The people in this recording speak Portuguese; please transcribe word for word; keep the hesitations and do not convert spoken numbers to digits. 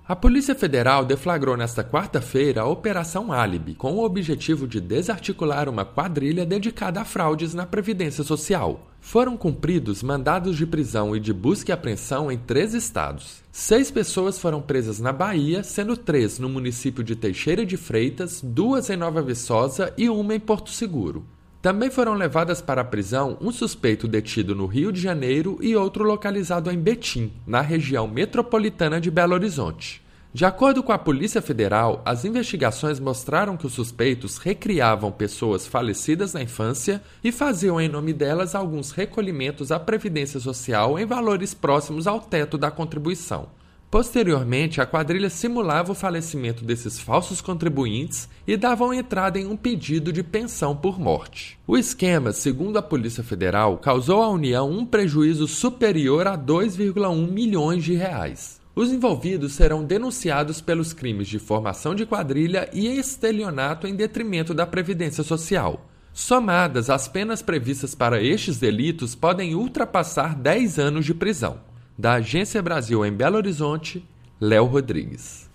A Polícia Federal deflagrou nesta quarta-feira a Operação Álibi, com o objetivo de desarticular uma quadrilha dedicada a fraudes na Previdência Social. Foram cumpridos mandados de prisão e de busca e apreensão em três estados. Seis pessoas foram presas na Bahia, sendo três no município de Teixeira de Freitas, duas em Nova Viçosa e uma em Porto Seguro. Também foram levadas para a prisão um suspeito detido no Rio de Janeiro e outro localizado em Betim, na região metropolitana de Belo Horizonte. De acordo com a Polícia Federal, as investigações mostraram que os suspeitos recriavam pessoas falecidas na infância e faziam em nome delas alguns recolhimentos à Previdência Social em valores próximos ao teto da contribuição. Posteriormente, a quadrilha simulava o falecimento desses falsos contribuintes e davam entrada em um pedido de pensão por morte. O esquema, segundo a Polícia Federal, causou à União um prejuízo superior a dois vírgula um milhões de reais. Os envolvidos serão denunciados pelos crimes de formação de quadrilha e estelionato em detrimento da Previdência Social. Somadas, as penas previstas para estes delitos podem ultrapassar dez anos de prisão. Da Agência Brasil em Belo Horizonte, Léo Rodrigues.